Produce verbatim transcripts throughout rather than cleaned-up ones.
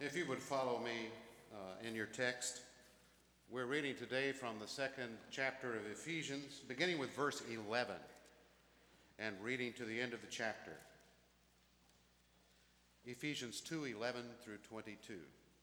If you would follow me uh, in your text, we're reading today from the second chapter of Ephesians, beginning with verse eleven and reading to the end of the chapter. Ephesians two eleven through twenty-two.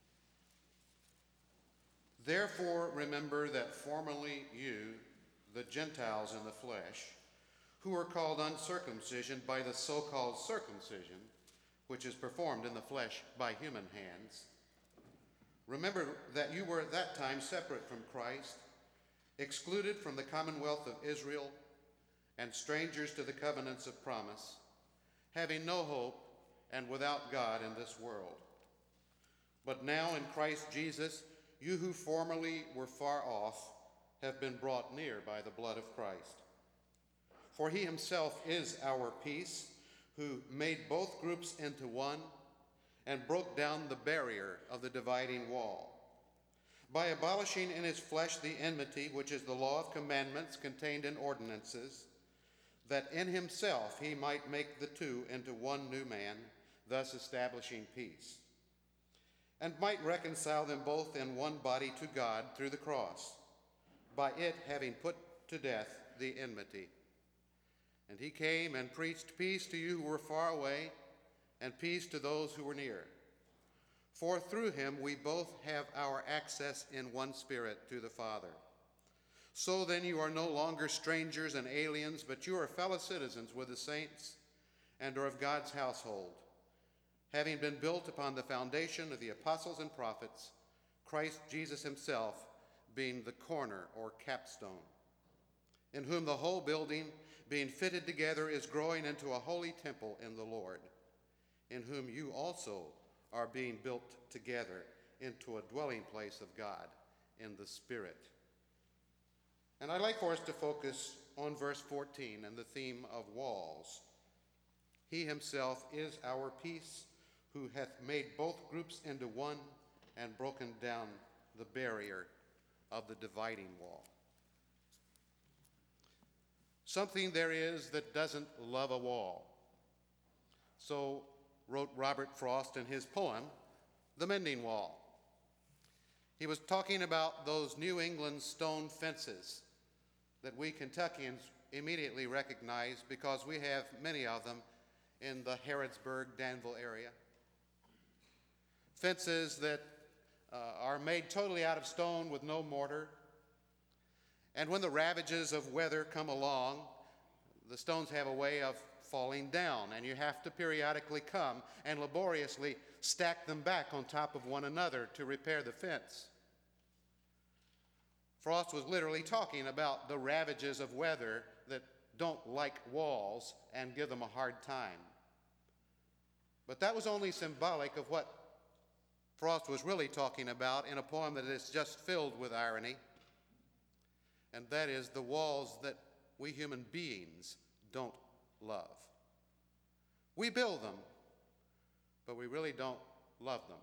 Therefore remember that formerly you, the Gentiles in the flesh, who were called uncircumcision by the so-called circumcision, which is performed in the flesh by human hands. Remember that you were at that time separate from Christ, excluded from the commonwealth of Israel, and strangers to the covenants of promise, having no hope and without God in this world. But now in Christ Jesus, you who formerly were far off have been brought near by the blood of Christ. For he himself is our peace, who made both groups into one and broke down the barrier of the dividing wall, by abolishing in his flesh the enmity, which is the law of commandments contained in ordinances, that in himself he might make the two into one new man, thus establishing peace, and might reconcile them both in one body to God through the cross, by it having put to death the enmity. And he came and preached peace to you who were far away, and peace to those who were near. For through him we both have our access in one Spirit to the Father. So then you are no longer strangers and aliens, but you are fellow citizens with the saints and are of God's household, having been built upon the foundation of the apostles and prophets, Christ Jesus himself being the corner or capstone, in whom the whole building, being fitted together, is growing into a holy temple in the Lord, in whom you also are being built together into a dwelling place of God in the Spirit. And I'd like for us to focus on verse fourteen and the theme of walls. He himself is our peace, who hath made both groups into one and broken down the barrier of the dividing wall. Something there is that doesn't love a wall. So wrote Robert Frost in his poem, The Mending Wall. He was talking about those New England stone fences that we Kentuckians immediately recognize because we have many of them in the Harrodsburg, Danville area. Fences that uh, are made totally out of stone with no mortar. And when the ravages of weather come along, the stones have a way of falling down, and you have to periodically come and laboriously stack them back on top of one another to repair the fence. Frost was literally talking about the ravages of weather that don't like walls and give them a hard time. But that was only symbolic of what Frost was really talking about in a poem that is just filled with irony, and that is the walls that we human beings don't love. We build them, but we really don't love them.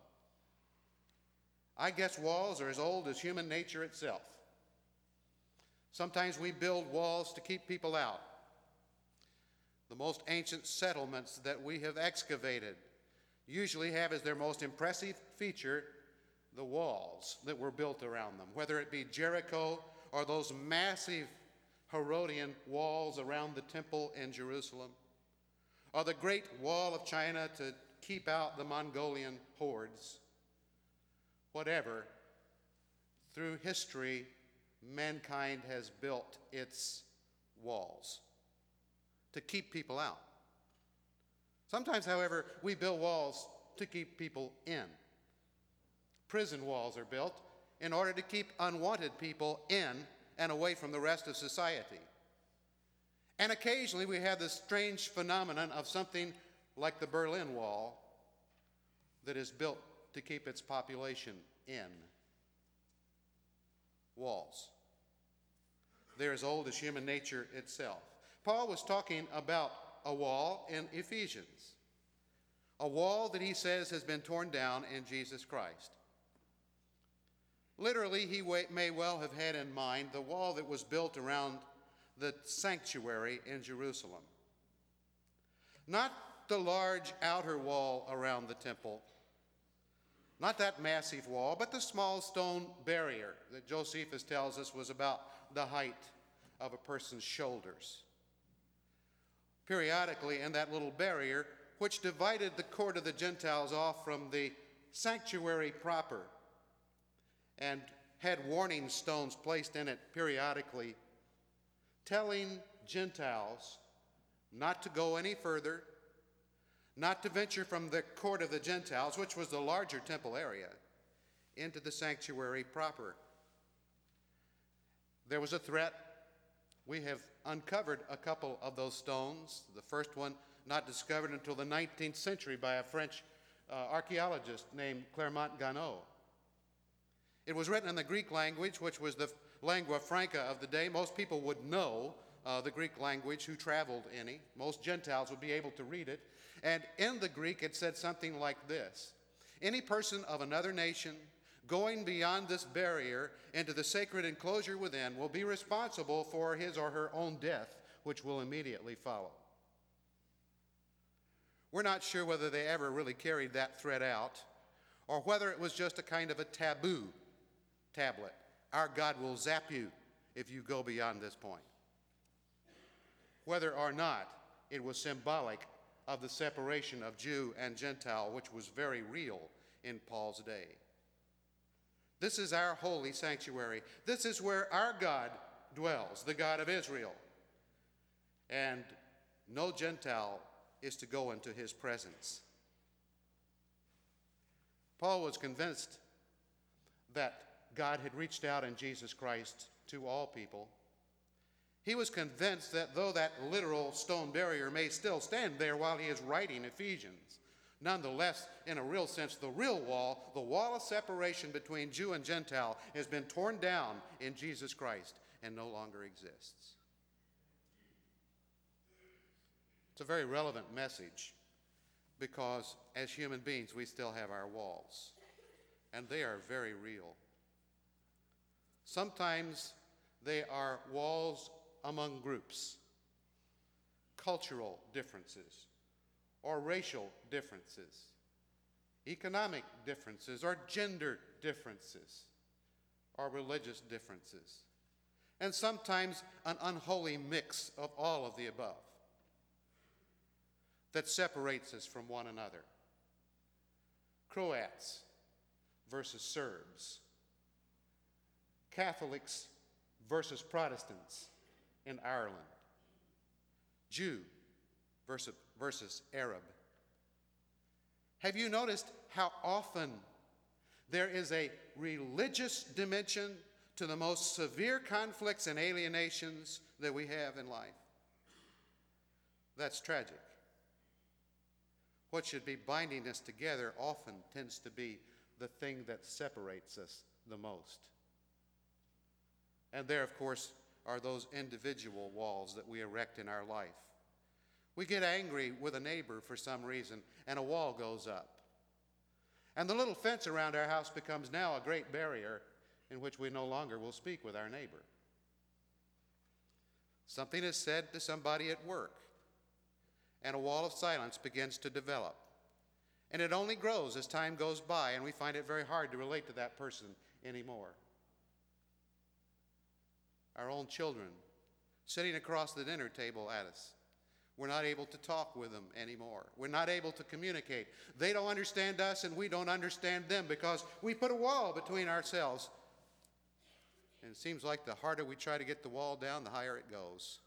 I guess walls are as old as human nature itself. Sometimes we build walls to keep people out. The most ancient settlements that we have excavated usually have as their most impressive feature the walls that were built around them, whether it be Jericho or those massive Herodian walls around the temple in Jerusalem, or the Great Wall of China to keep out the Mongolian hordes. Whatever, through history, mankind has built its walls to keep people out. Sometimes, however, we build walls to keep people in. Prison walls are built in order to keep unwanted people in and away from the rest of society. And occasionally we have this strange phenomenon of something like the Berlin Wall that is built to keep its population in. Walls. They're as old as human nature itself. Paul was talking about a wall in Ephesians, a wall that he says has been torn down in Jesus Christ. Literally, he may well have had in mind the wall that was built around the sanctuary in Jerusalem. Not the large outer wall around the temple, Not that massive wall, but the small stone barrier that Josephus tells us was about the height of a person's shoulders. Periodically, in that little barrier, which divided the court of the Gentiles off from the sanctuary proper, and had warning stones placed in it periodically, telling Gentiles not to go any further, not to venture from the court of the Gentiles, which was the larger temple area, into the sanctuary proper. There was a threat. We have uncovered a couple of those stones. The first one not discovered until the nineteenth century by a French uh, archaeologist named Clermont Ganneau. It was written in the Greek language, which was the lingua franca of the day. Most people would know uh, the Greek language who traveled any. Most Gentiles would be able to read it. And in the Greek, it said something like this: any person of another nation going beyond this barrier into the sacred enclosure within will be responsible for his or her own death, which will immediately follow. We're not sure whether they ever really carried that threat out, or whether it was just a kind of a taboo tablet. Our God will zap you if you go beyond this point. Whether or not it was symbolic of the separation of Jew and Gentile, which was very real in Paul's day. This is our holy sanctuary. This is where our God dwells, the God of Israel. And no Gentile is to go into his presence. Paul was convinced that God had reached out in Jesus Christ to all people. He was convinced that though that literal stone barrier may still stand there while he is writing Ephesians, nonetheless, in a real sense, the real wall, the wall of separation between Jew and Gentile, has been torn down in Jesus Christ and no longer exists. It's a very relevant message because as human beings, we still have our walls, and they are very real. Sometimes they are walls among groups, cultural differences, or racial differences, economic differences, or gender differences, or religious differences, and sometimes an unholy mix of all of the above that separates us from one another. Croats versus Serbs, Catholics versus Protestants in Ireland, Jew versus, versus Arab. Have you noticed how often there is a religious dimension to the most severe conflicts and alienations that we have in life? That's tragic. What should be binding us together often tends to be the thing that separates us the most. And there, of course, are those individual walls that we erect in our life. We get angry with a neighbor for some reason, and a wall goes up. And the little fence around our house becomes now a great barrier in which we no longer will speak with our neighbor. Something is said to somebody at work, and a wall of silence begins to develop. And it only grows as time goes by, and we find it very hard to relate to that person anymore. Our own children sitting across the dinner table at us. We're not able to talk with them anymore. We're not able to communicate. They don't understand us, and we don't understand them because we put a wall between ourselves. And it seems like the harder we try to get the wall down, the higher it goes.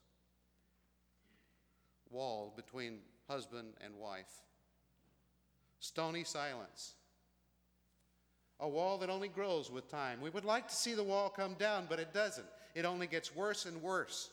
Wall between husband and wife. Stony silence. A wall that only grows with time. We would like to see the wall come down, but it doesn't. It only gets worse and worse.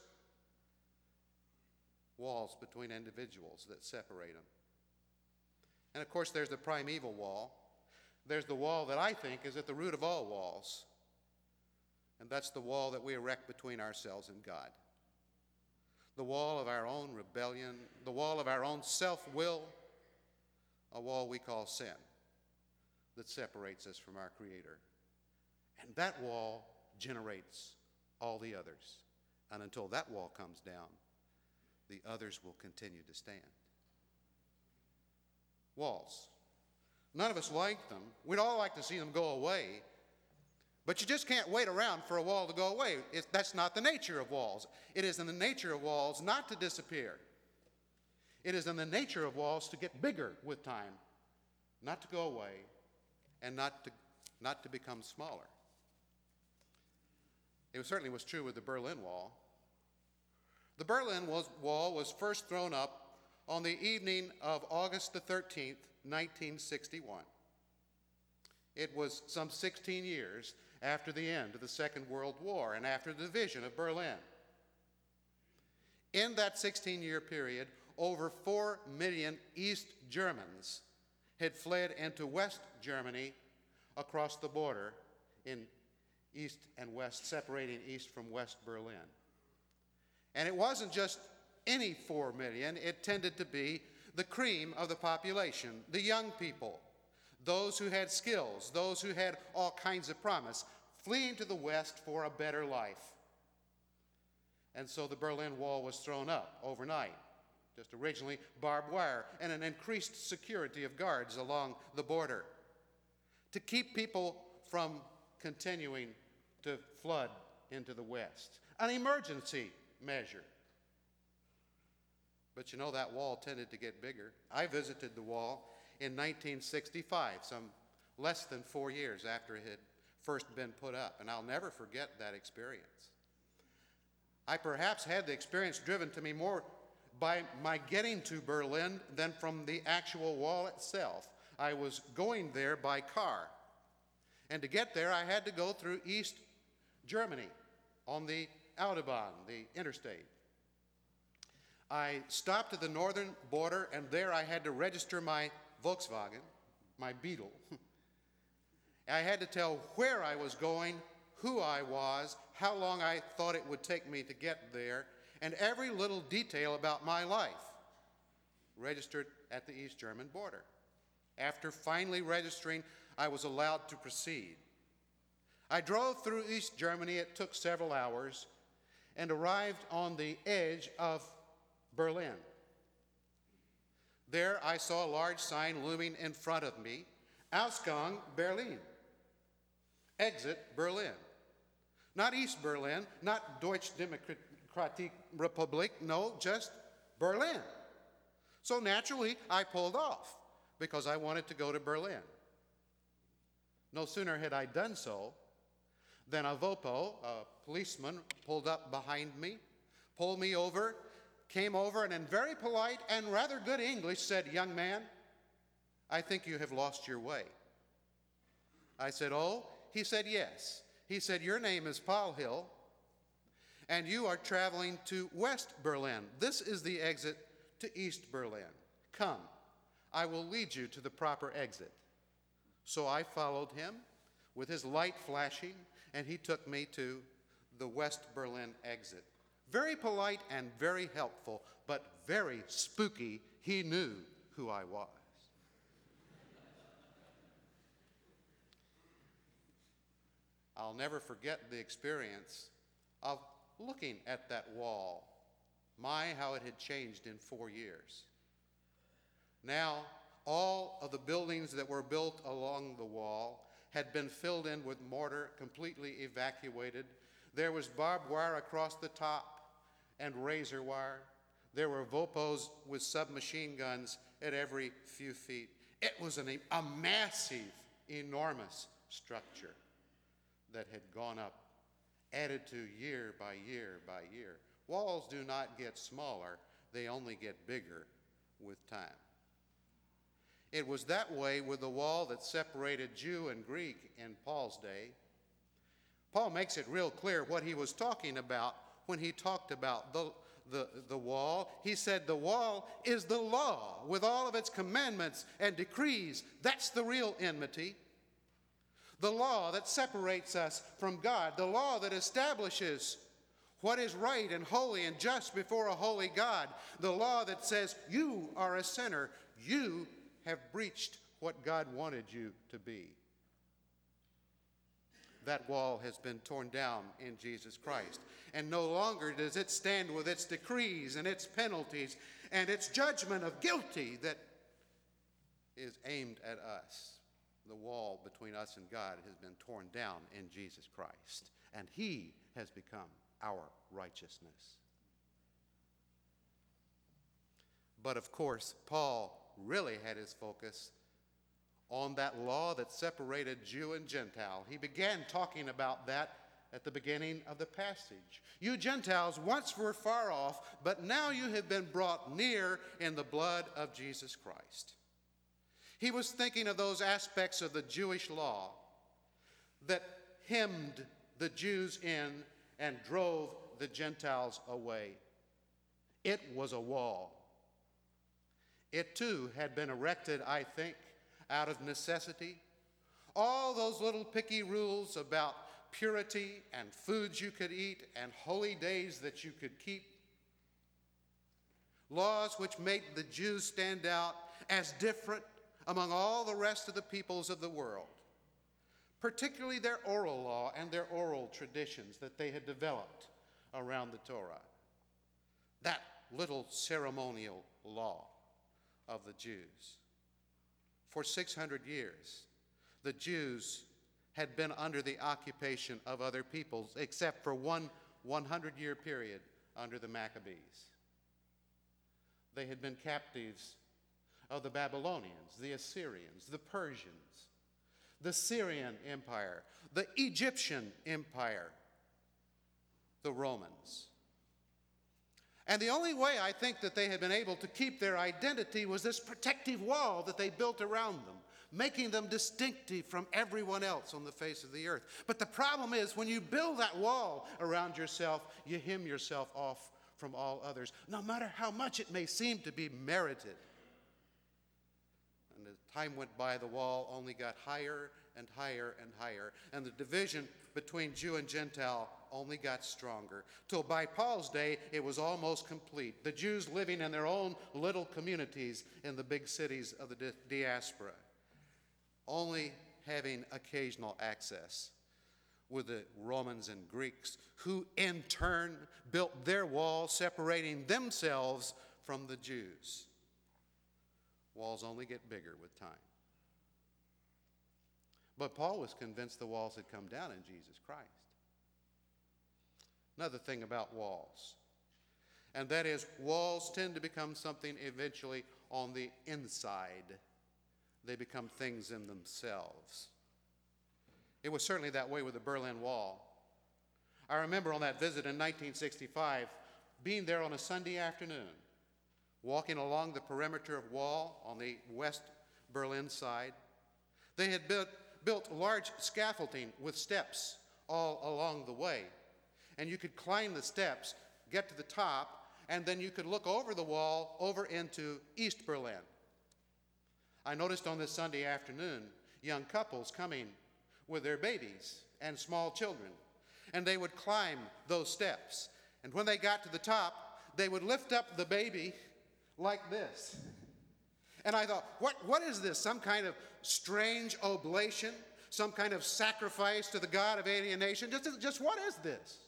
Walls between individuals that separate them. And of course, there's the primeval wall. There's the wall that I think is at the root of all walls. And that's the wall that we erect between ourselves and God. The wall of our own rebellion, the wall of our own self-will, a wall we call sin that separates us from our Creator. And that wall generates all the others. And until that wall comes down, the others will continue to stand. Walls. None of us like them. We'd all like to see them go away. But you just can't wait around for a wall to go away. It's, that's not the nature of walls. It is in the nature of walls not to disappear. It is in the nature of walls to get bigger with time, not to go away, and not to, not to become smaller. It certainly was true with the Berlin Wall. The Berlin was, Wall was first thrown up on the evening of August the thirteenth, nineteen sixty-one. It was some sixteen years after the end of the Second World War and after the division of Berlin. In that sixteen-year period, over four million East Germans had fled into West Germany across the border in East and West, separating East from West Berlin. And it wasn't just any four million, it tended to be the cream of the population, the young people, those who had skills, those who had all kinds of promise, fleeing to the West for a better life. And so the Berlin Wall was thrown up overnight. Just originally barbed wire and an increased security of guards along the border to keep people from continuing to flood into the West. An emergency measure. But you know, that wall tended to get bigger. I visited the wall in nineteen sixty-five, some less than four years after it had first been put up, and I'll never forget that experience. I perhaps had the experience driven to me more by my getting to Berlin than from the actual wall itself. I was going there by car, and to get there I had to go through East Germany on the Autobahn, the interstate. I stopped at the northern border, and there I had to register my Volkswagen, my Beetle. I had to tell where I was going, who I was, how long I thought it would take me to get there, and every little detail about my life registered at the East German border. After finally registering, I was allowed to proceed. I drove through East Germany. It took several hours and arrived on the edge of Berlin. There I saw a large sign looming in front of me, Ausgang Berlin, exit Berlin. Not East Berlin, not Deutsche Demokratische Republik, no, just Berlin. So naturally, I pulled off because I wanted to go to Berlin. No sooner had I done so than a Vopo, a policeman, pulled up behind me, pulled me over, came over, and in very polite and rather good English said, "Young man, I think you have lost your way." I said, "Oh?" He said, "Yes." He said, "Your name is Paul Hill, and you are traveling to West Berlin. This is the exit to East Berlin. Come, I will lead you to the proper exit." So I followed him with his light flashing, and he took me to the West Berlin exit. Very polite and very helpful, but very spooky. He knew who I was. I'll never forget the experience of looking at that wall. My, how it had changed in four years. Now, all of the buildings that were built along the wall had been filled in with mortar, completely evacuated. There was barbed wire across the top and razor wire. There were Vopos with submachine guns at every few feet. It was an, a massive, enormous structure that had gone up, added to year by year by year. Walls do not get smaller, they only get bigger with time. It was that way with the wall that separated Jew and Greek in Paul's day. Paul makes it real clear what he was talking about when he talked about the, the, the wall. He said the wall is the law with all of its commandments and decrees. That's the real enmity. The law that separates us from God, the law that establishes what is right and holy and just before a holy God, the law that says you are a sinner, you have breached what God wanted you to be. That wall has been torn down in Jesus Christ, and no longer does it stand with its decrees and its penalties and its judgment of guilty that is aimed at us. The wall between us and God has been torn down in Jesus Christ, and he has become our righteousness. But of course, Paul really had his focus on that law that separated Jew and Gentile. He began talking about that at the beginning of the passage. You Gentiles once were far off, but now you have been brought near in the blood of Jesus Christ. He was thinking of those aspects of the Jewish law that hemmed the Jews in and drove the Gentiles away. It was a wall. It too had been erected, I think, out of necessity. All those little picky rules about purity and foods you could eat and holy days that you could keep. Laws which made the Jews stand out as different among all the rest of the peoples of the world, particularly their oral law and their oral traditions that they had developed around the Torah. That little ceremonial law of the Jews. For six hundred years, the Jews had been under the occupation of other peoples, except for one hundred-year period under the Maccabees. They had been captives of the Babylonians, the Assyrians, the Persians, the Syrian Empire, the Egyptian Empire, the Romans. And the only way I think that they had been able to keep their identity was this protective wall that they built around them, making them distinctive from everyone else on the face of the earth. But the problem is, when you build that wall around yourself, you hem yourself off from all others, no matter how much it may seem to be merited. And as time went by, the wall only got higher and higher and higher, and the division between Jew and Gentile only got stronger, till by Paul's day it was almost complete. The Jews living in their own little communities in the big cities of the di- diaspora, only having occasional access with the Romans and Greeks, who in turn built their wall, separating themselves from the Jews. Walls only get bigger with time. But Paul was convinced the walls had come down in Jesus Christ. Another thing about walls, and that is walls tend to become something eventually on the inside. They become things in themselves. It was certainly that way with the Berlin Wall. I remember on that visit in nineteen sixty-five, being there on a Sunday afternoon, walking along the perimeter of wall on the West Berlin side. They had built, built large scaffolding with steps all along the way. And you could climb the steps, get to the top, and then you could look over the wall over into East Berlin. I noticed on this Sunday afternoon young couples coming with their babies and small children, and they would climb those steps. And when they got to the top, they would lift up the baby like this. And I thought, what, what is this? Some kind of strange oblation? Some kind of sacrifice to the god of alienation? Just, just what is this?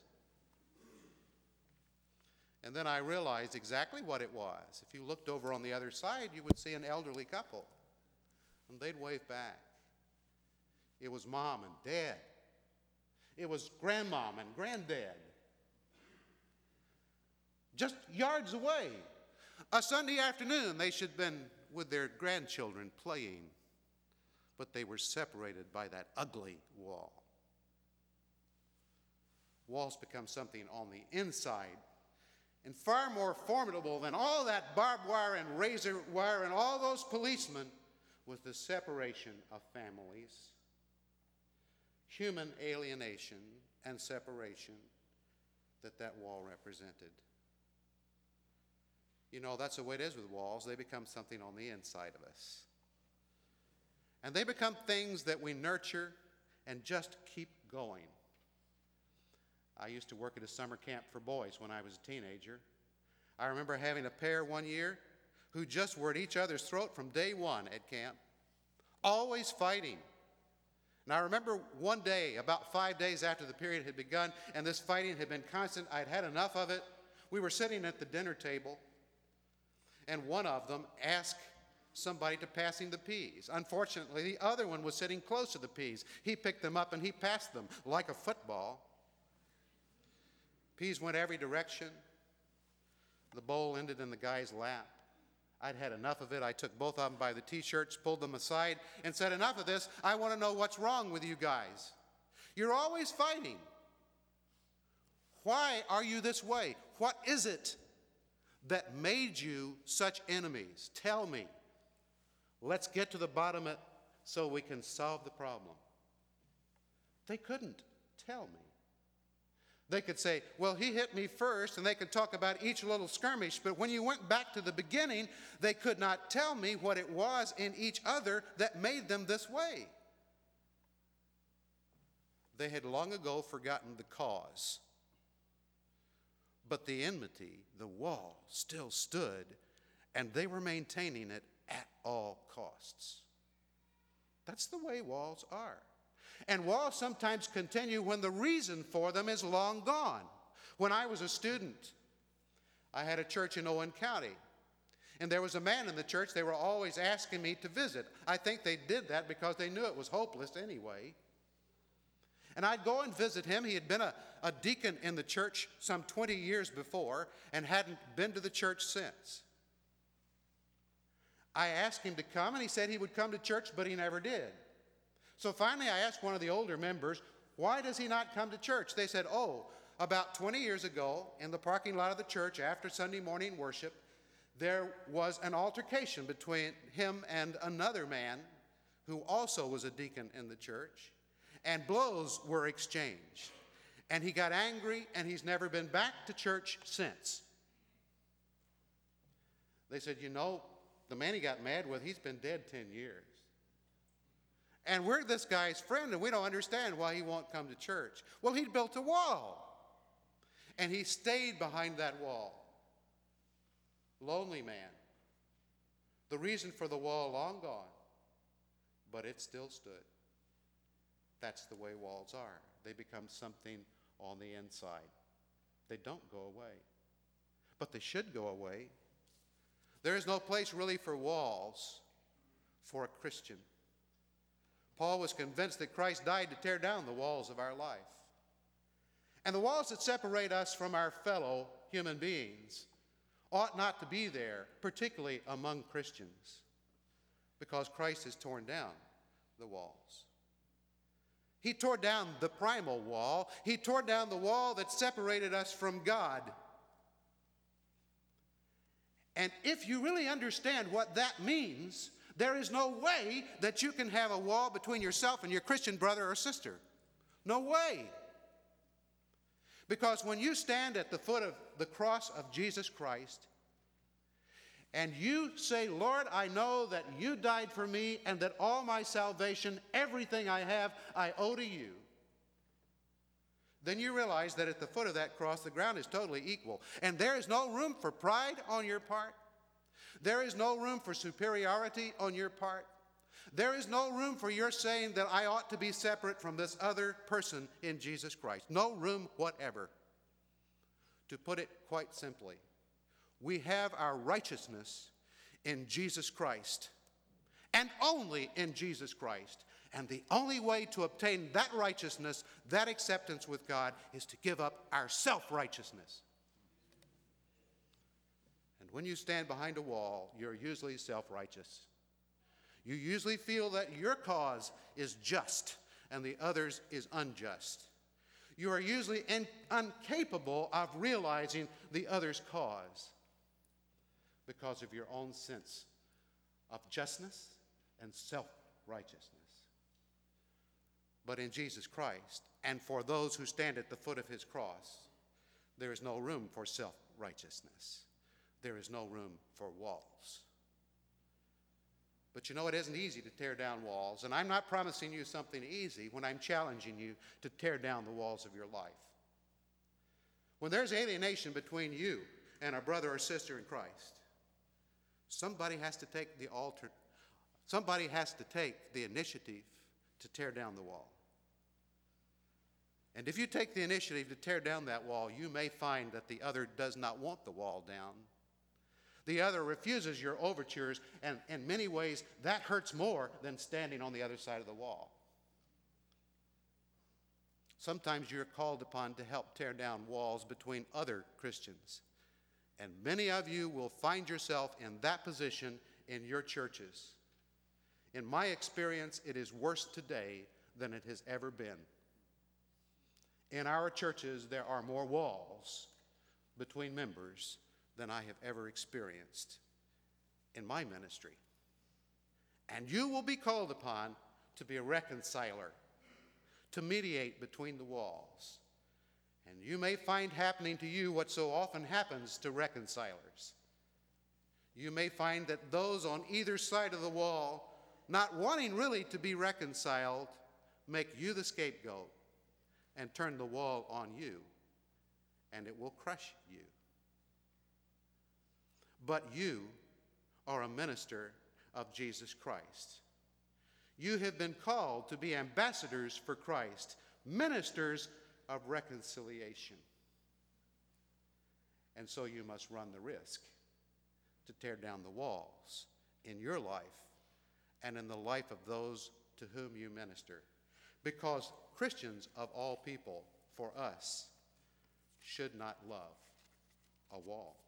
And then I realized exactly what it was. If you looked over on the other side, you would see an elderly couple, and they'd wave back. It was mom and dad. It was grandmom and granddad. Just yards away. A Sunday afternoon, they should have been with their grandchildren playing, but they were separated by that ugly wall. Walls become something on the inside, and far more formidable than all that barbed wire and razor wire and all those policemen was the separation of families, human alienation and separation that that wall represented. You know, that's the way it is with walls. They become something on the inside of us. And they become things that we nurture and just keep going. I used to work at a summer camp for boys when I was a teenager. I remember having a pair one year who just were at each other's throat from day one at camp, always fighting. And I remember one day, about five days after the period had begun, and this fighting had been constant, I'd had enough of it. We were sitting at the dinner table, and one of them asked somebody to pass him the peas. Unfortunately, the other one was sitting close to the peas. He picked them up and he passed them like a football. Peas went every direction. The bowl ended in the guy's lap. I'd had enough of it. I took both of them by the t-shirts, pulled them aside, and said, enough of this. I want to know what's wrong with you guys. You're always fighting. Why are you this way? What is it that made you such enemies? Tell me. Let's get to the bottom of it so we can solve the problem. They couldn't tell me. They could say, well, he hit me first, and they could talk about each little skirmish, but when you went back to the beginning, they could not tell me what it was in each other that made them this way. They had long ago forgotten the cause. But the enmity, the wall, still stood, and they were maintaining it at all costs. That's the way walls are. And walls sometimes continue when the reason for them is long gone. When I was a student, I had a church in Owen County, and there was a man in the church they were always asking me to visit. I think they did that because they knew it was hopeless anyway. And I'd go and visit him. He had been a, a deacon in the church some twenty years before and hadn't been to the church since. I asked him to come, and he said he would come to church, but he never did. So finally I asked one of the older members, why does he not come to church? They said, oh, about twenty years ago, in the parking lot of the church after Sunday morning worship, there was an altercation between him and another man who also was a deacon in the church, and blows were exchanged. And he got angry, and he's never been back to church since. They said, you know, the man he got mad with, he's been dead ten years. And we're this guy's friend, and we don't understand why he won't come to church. Well, he'd built a wall, and he stayed behind that wall. Lonely man. The reason for the wall long gone, but it still stood. That's the way walls are. They become something on the inside. They don't go away, but they should go away. There is no place really for walls for a Christian. Paul was convinced that Christ died to tear down the walls of our life. And the walls that separate us from our fellow human beings ought not to be there, particularly among Christians, because Christ has torn down the walls. He tore down the primal wall. He tore down the wall that separated us from God. And if you really understand what that means, there is no way that you can have a wall between yourself and your Christian brother or sister. No way. Because when you stand at the foot of the cross of Jesus Christ and you say, Lord, I know that you died for me and that all my salvation, everything I have, I owe to you, then you realize that at the foot of that cross, the ground is totally equal. And there is no room for pride on your part. There is no room for superiority on your part. There is no room for your saying that I ought to be separate from this other person in Jesus Christ. No room whatever. To put it quite simply, we have our righteousness in Jesus Christ, and only in Jesus Christ. And the only way to obtain that righteousness, that acceptance with God, is to give up our self-righteousness. And when you stand behind a wall, you're usually self-righteous. You usually feel that your cause is just and the other's is unjust. You are usually in, incapable of realizing the other's cause because of your own sense of justness and self-righteousness. But in Jesus Christ, and for those who stand at the foot of his cross, there is no room for self-righteousness. There is no room for walls. But you know, it isn't easy to tear down walls, and I'm not promising you something easy when I'm challenging you to tear down the walls of your life. When there's alienation between you and a brother or sister in Christ, somebody has to take the alter, somebody has to take the initiative to tear down the wall. And if you take the initiative to tear down that wall, you may find that the other does not want the wall down. The other refuses your overtures, and in many ways, that hurts more than standing on the other side of the wall. Sometimes you're called upon to help tear down walls between other Christians. And many of you will find yourself in that position in your churches. In my experience, it is worse today than it has ever been. In our churches, there are more walls between members than I have ever experienced in my ministry. And you will be called upon to be a reconciler, to mediate between the walls. And you may find happening to you what so often happens to reconcilers. You may find that those on either side of the wall, not wanting really to be reconciled, make you the scapegoat and turn the wall on you, and it will crush you. But you are a minister of Jesus Christ. You have been called to be ambassadors for Christ, ministers of reconciliation. And so you must run the risk to tear down the walls in your life and in the life of those to whom you minister. Because Christians of all people, for us, should not love a wall.